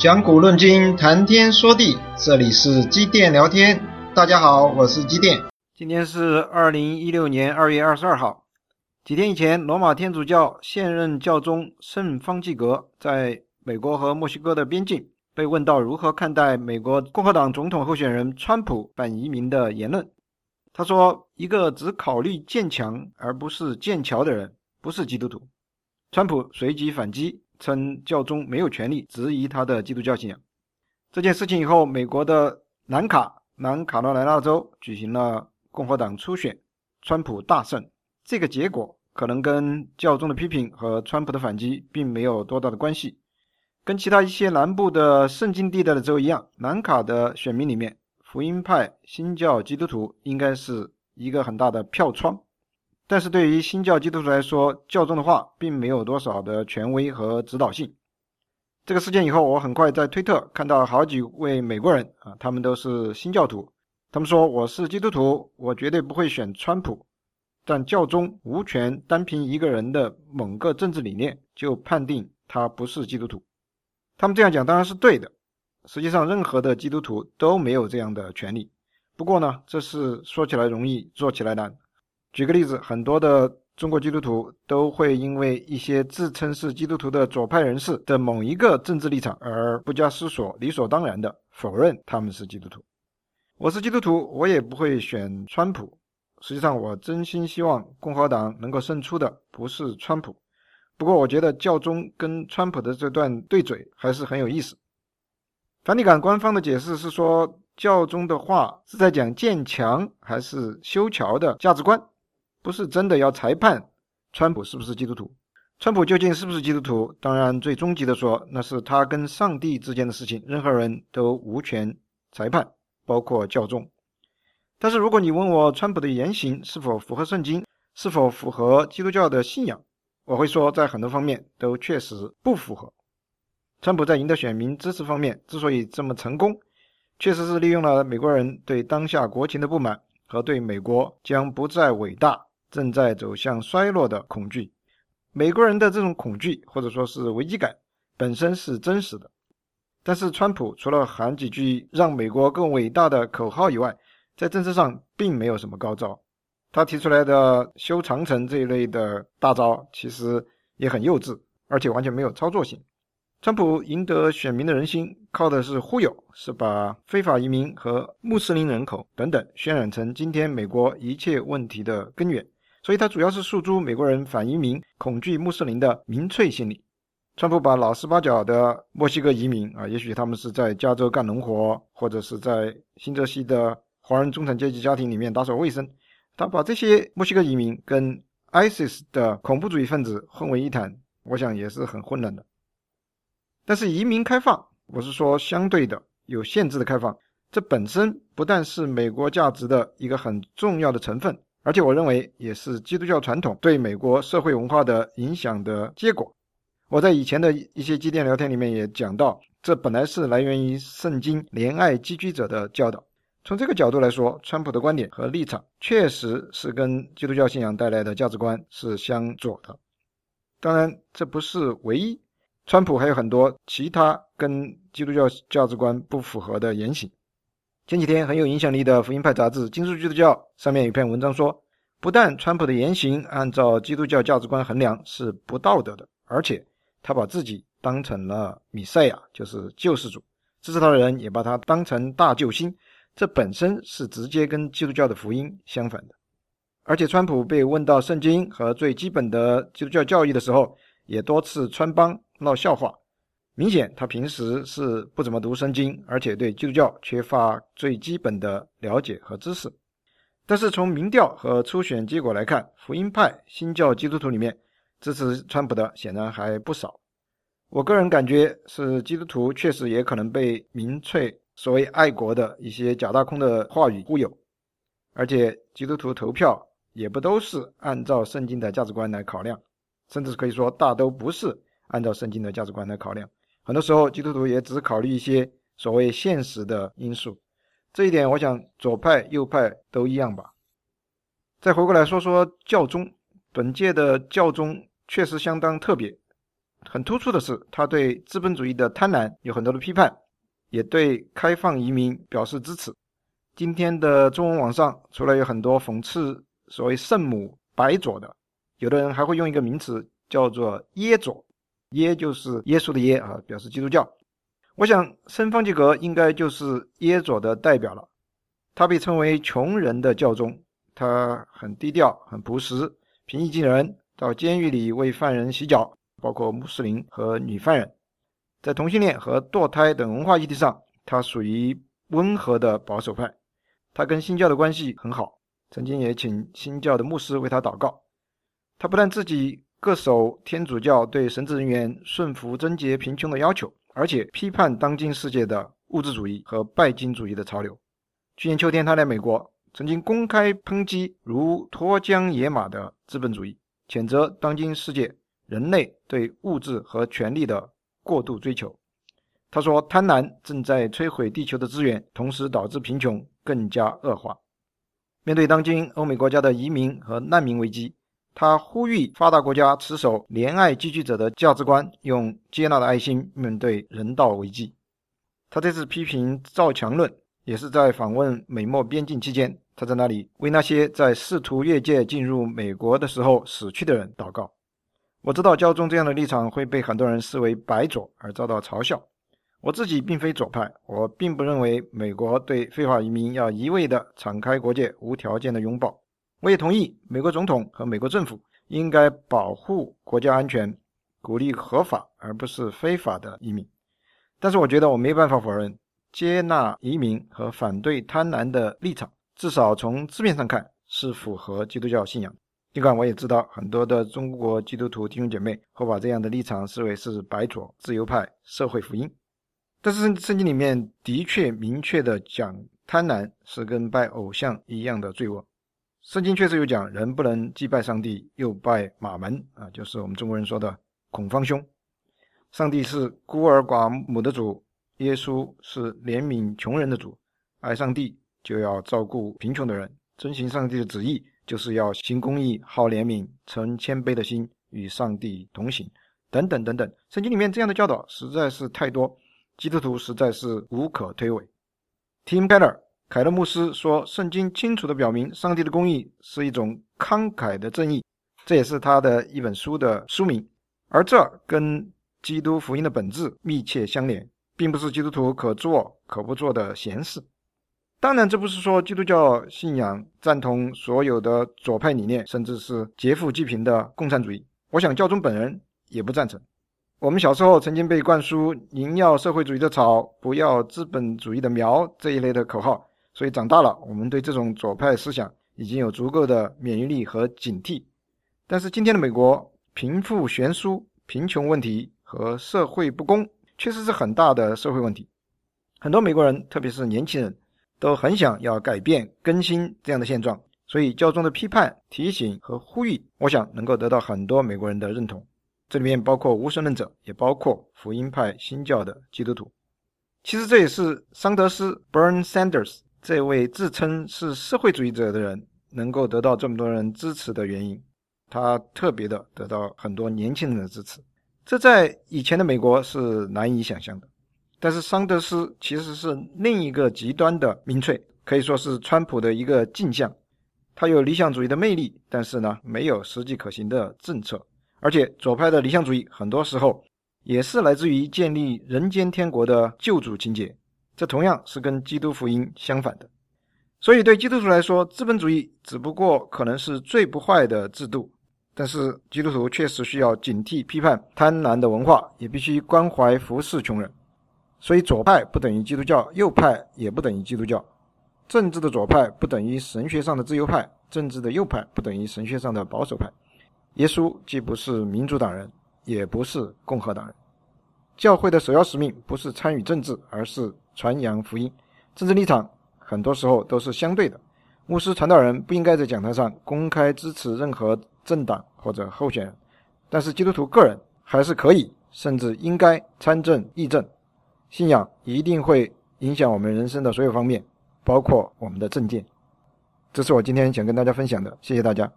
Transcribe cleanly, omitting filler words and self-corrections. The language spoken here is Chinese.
讲古论今，谈天说地，这里是机电聊天。大家好，我是机电。 今天是2016年2月22号。几天以前，罗马天主教现任教宗圣方济各在美国和墨西哥的边境被问到如何看待美国共和党总统候选人川普反移民的言论。他说，一个只考虑建墙而不是建桥的人不是基督徒。川普随即反击，称教宗没有权利质疑他的基督教信仰。这件事情以后，美国的南卡罗来纳州举行了共和党初选，川普大胜。这个结果可能跟教宗的批评和川普的反击并没有多大的关系。跟其他一些南部的圣经地带的州一样，南卡的选民里面，福音派新教基督徒应该是一个很大的票仓。但是对于新教基督徒来说，教宗的话并没有多少的权威和指导性。这个事件以后，我很快在推特看到好几位美国人他们都是新教徒。他们说，我是基督徒，我绝对不会选川普，但教宗无权单凭一个人的某个政治理念就判定他不是基督徒。他们这样讲当然是对的，实际上任何的基督徒都没有这样的权利。不过呢，这是说起来容易做起来难。举个例子，很多的中国基督徒都会因为一些自称是基督徒的左派人士的某一个政治立场而不加思索，理所当然的否认他们是基督徒。我是基督徒，我也不会选川普。实际上我真心希望共和党能够胜出的不是川普。不过我觉得教宗跟川普的这段对嘴还是很有意思。梵蒂冈官方的解释是说，教宗的话是在讲建墙还是修桥的价值观，不是真的要裁判川普是不是基督徒。川普究竟是不是基督徒，当然最终极的说，那是他跟上帝之间的事情，任何人都无权裁判，包括教宗。但是如果你问我川普的言行是否符合圣经，是否符合基督教的信仰，我会说在很多方面都确实不符合。川普在赢得选民支持方面之所以这么成功，确实是利用了美国人对当下国情的不满和对美国将不再伟大，正在走向衰落的恐惧。美国人的这种恐惧或者说是危机感本身是真实的，但是川普除了喊几句让美国更伟大的口号以外，在政治上并没有什么高招。他提出来的修长城这一类的大招其实也很幼稚，而且完全没有操作性。川普赢得选民的人心靠的是忽悠，是把非法移民和穆斯林人口等等渲染成今天美国一切问题的根源，所以他主要是诉诸美国人反移民、恐惧穆斯林的民粹心理。川普把老实巴交的墨西哥移民也许他们是在加州干农活，或者是在新泽西的华人中产阶级家庭里面打扫卫生，他把这些墨西哥移民跟 ISIS 的恐怖主义分子混为一谈，我想也是很混乱的。但是移民开放，我是说相对的有限制的开放，这本身不但是美国价值的一个很重要的成分，而且我认为也是基督教传统对美国社会文化的影响的结果。我在以前的一些基电聊天里面也讲到，这本来是来源于圣经怜爱寄居者的教导。从这个角度来说，川普的观点和立场确实是跟基督教信仰带来的价值观是相左的。当然这不是唯一，川普还有很多其他跟基督教价值观不符合的言行。前几天很有影响力的福音派杂志《今日基督教》上面有一篇文章说，不但川普的言行按照基督教价值观衡量是不道德的，而且他把自己当成了弥赛亚，就是救世主，支持他的人也把他当成大救星，这本身是直接跟基督教的福音相反的。而且川普被问到圣经和最基本的基督教教义的时候，也多次穿帮闹笑话，明显他平时是不怎么读圣经，而且对基督教缺乏最基本的了解和知识。但是从民调和初选结果来看，福音派新教基督徒里面支持川普的显然还不少。我个人感觉是基督徒确实也可能被民粹所谓爱国的一些假大空的话语忽悠，而且基督徒投票也不都是按照圣经的价值观来考量，甚至可以说大都不是按照圣经的价值观来考量。很多时候基督徒也只考虑一些所谓现实的因素，这一点我想左派右派都一样吧。再回过来说说教宗，本届的教宗确实相当特别， 很突出的是，他对资本主义的贪婪有很多的批判，也对开放移民表示支持。今天的中文网上除了有很多讽刺所谓圣母白左的，有的人还会用一个名词叫做耶左，耶就是耶稣的耶啊，表示基督教。我想圣方济各应该就是耶左的代表了。他被称为穷人的教宗，他很低调，很朴实，平易近人，到监狱里为犯人洗脚，包括穆斯林和女犯人。在同性恋和堕胎等文化议题上，他属于温和的保守派。他跟新教的关系很好，曾经也请新教的牧师为他祷告。他不但自己恪守天主教对神职人员顺服贞洁贫穷的要求，而且批判当今世界的物质主义和拜金主义的潮流。去年秋天他来美国，曾经公开抨击如脱缰野马的资本主义，谴责当今世界人类对物质和权力的过度追求。他说，贪婪正在摧毁地球的资源，同时导致贫穷更加恶化。面对当今欧美国家的移民和难民危机，他呼吁发达国家持守怜爱寄居者的价值观，用接纳的爱心面对人道危机。他这次批评造墙论，也是在访问美墨边境期间，他在那里为那些在试图越界进入美国的时候死去的人祷告。我知道教宗这样的立场会被很多人视为白左而遭到嘲笑。我自己并非左派，我并不认为美国对非法移民要一味的敞开国界，无条件的拥抱。我也同意美国总统和美国政府应该保护国家安全，鼓励合法而不是非法的移民。但是我觉得我没办法否认，接纳移民和反对贪婪的立场，至少从字面上看是符合基督教信仰。尽管我也知道很多的中国基督徒弟兄姐妹会把这样的立场视为是白左、自由派、社会福音。但是圣经里面的确明确的讲，贪婪是跟拜偶像一样的罪恶。圣经确实有讲，人不能既拜上帝又拜马门啊，就是我们中国人说的孔方兄。上帝是孤儿寡母的主，耶稣是怜悯穷人的主，爱上帝就要照顾贫穷的人，遵行上帝的旨意就是要行公义、好怜悯、存谦卑的心，与上帝同行，等等等等。圣经里面这样的教导实在是太多，基督徒实在是无可推诿。Tim Keller 凯勒牧师说，圣经清楚地表明上帝的公义是一种慷慨的正义，这也是他的一本书的书名。而这跟基督福音的本质密切相连，并不是基督徒可做可不做的闲事。当然这不是说基督教信仰赞同所有的左派理念，甚至是劫富济贫的共产主义，我想教宗本人也不赞成。我们小时候曾经被灌输宁要社会主义的草，不要资本主义的苗这一类的口号，所以长大了我们对这种左派思想已经有足够的免疫力和警惕。但是今天的美国，贫富悬殊、贫穷问题和社会不公确实是很大的社会问题。很多美国人，特别是年轻人，都很想要改变更新这样的现状，所以教宗的批判、提醒和呼吁，我想能够得到很多美国人的认同。这里面包括无神论者，也包括福音派新教的基督徒。其实这也是桑德斯 Bernie Sanders 这位自称是社会主义者的人能够得到这么多人支持的原因。他特别的得到很多年轻人的支持，这在以前的美国是难以想象的。但是桑德斯其实是另一个极端的民粹，可以说是川普的一个镜像。他有理想主义的魅力，但是呢，没有实际可行的政策。而且左派的理想主义很多时候也是来自于建立人间天国的救主情节，这同样是跟基督福音相反的。所以对基督徒来说，资本主义只不过可能是最不坏的制度，但是基督徒确实需要警惕批判贪婪的文化，也必须关怀服侍穷人。所以左派不等于基督教，右派也不等于基督教。政治的左派不等于神学上的自由派，政治的右派不等于神学上的保守派。耶稣既不是民主党人，也不是共和党人。教会的首要使命不是参与政治，而是传扬福音。政治立场很多时候都是相对的，牧师传道人不应该在讲台上公开支持任何政党或者候选人，但是基督徒个人还是可以，甚至应该参政议政。信仰一定会影响我们人生的所有方面，包括我们的政见。这是我今天想跟大家分享的，谢谢大家。